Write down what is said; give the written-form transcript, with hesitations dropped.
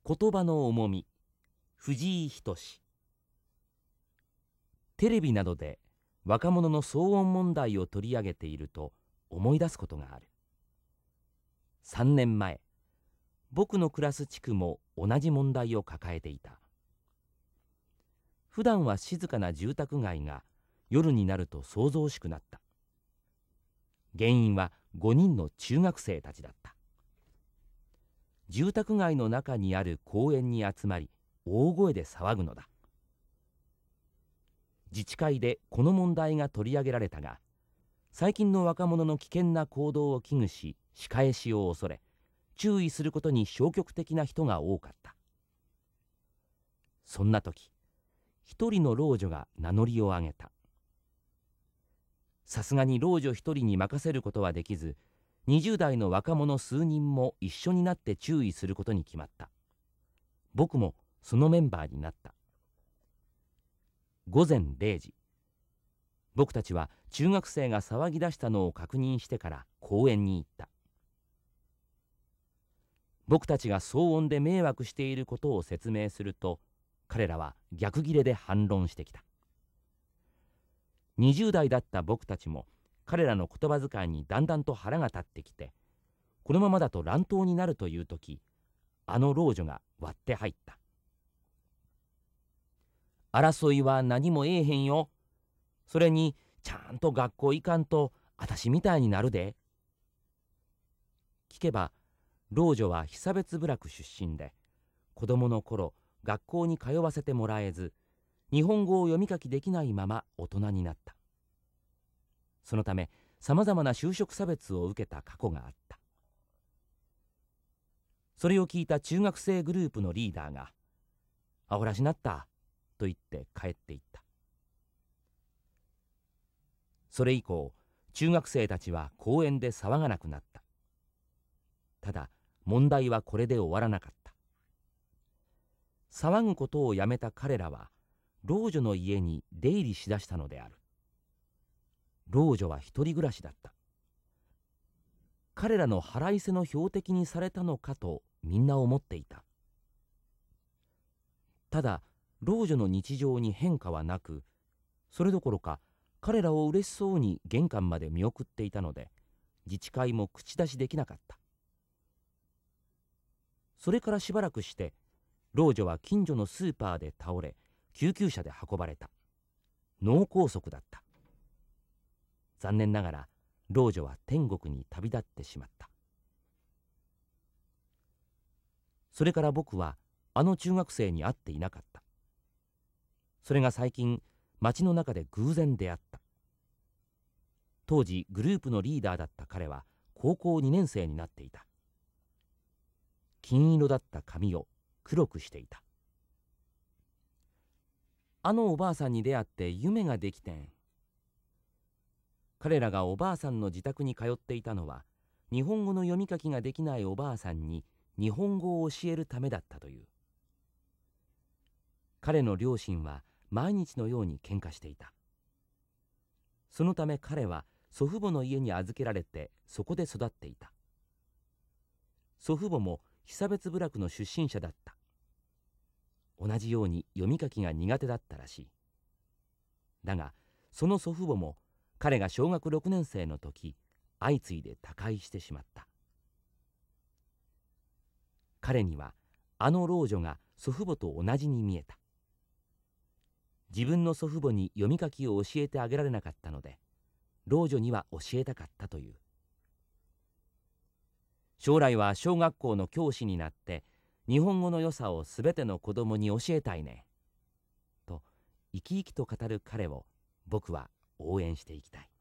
言葉の重み、藤井仁。テレビなどで若者の騒音問題を取り上げていると思い出すことがある。3年前、僕の暮らす地区も同じ問題を抱えていた。普段は静かな住宅街が夜になると騒々しくなった。原因は5人の中学生たちだった。住宅街の中にある公園に集まり、大声で騒ぐのだ。自治会でこの問題が取り上げられたが、最近の若者の危険な行動を危惧し、仕返しを恐れ、注意することに消極的な人が多かった。そんな時、一人の老女が名乗りを上げた。さすがに老女一人に任せることはできず、20代の若者数人も一緒になって注意することに決まった。僕もそのメンバーになった。午前0時、僕たちは中学生が騒ぎ出したのを確認してから公園に行った。僕たちが騒音で迷惑していることを説明すると、彼らは逆ギレで反論してきた。20代だった僕たちも彼らの言葉遣いにだんだんと腹が立ってきて、このままだと乱闘になるという時、あの老女が割って入った。争いは何もええへんよ。それにちゃんと学校行かんと私みたいになるで。聞けば老女は被差別部落出身で、子供の頃学校に通わせてもらえず、日本語を読み書きできないまま大人になった。そのためさまざまな就職差別を受けた過去があった。それを聞いた中学生グループのリーダーが「アホらしなった」と言って帰っていった。それ以降、中学生たちは公園で騒がなくなった。ただ問題はこれで終わらなかった。騒ぐことをやめた彼らは老女の家に出入りしだしたのである。老女は一人暮らしだった。彼らの腹いせの標的にされたのかとみんな思っていた。ただ老女の日常に変化はなく、それどころか彼らを嬉しそうに玄関まで見送っていたので、自治会も口出しできなかった。それからしばらくして老女は近所のスーパーで倒れ、救急車で運ばれた。脳梗塞だった。残念ながら老女は天国に旅立ってしまった。それから僕はあの中学生に会っていなかった。それが最近街の中で偶然出会った。当時グループのリーダーだった彼は高校2年生になっていた。金色だった髪を黒くしていた。あのおばあさんに出会って夢ができてん。彼らがおばあさんの自宅に通っていたのは、日本語の読み書きができないおばあさんに日本語を教えるためだったという。彼の両親は毎日のように喧嘩していた。そのため彼は祖父母の家に預けられてそこで育っていた。祖父母も被差別部落の出身者だった。同じように読み書きが苦手だったらしい。だがその祖父母も彼が小学6年生の時、相次いで他界してしまった。彼にはあの老女が祖父母と同じに見えた。自分の祖父母に読み書きを教えてあげられなかったので、老女には教えたかったという。将来は小学校の教師になって日本語の良さをすべての子供に教えたいねと生き生きと語る彼を僕は応援していきたい。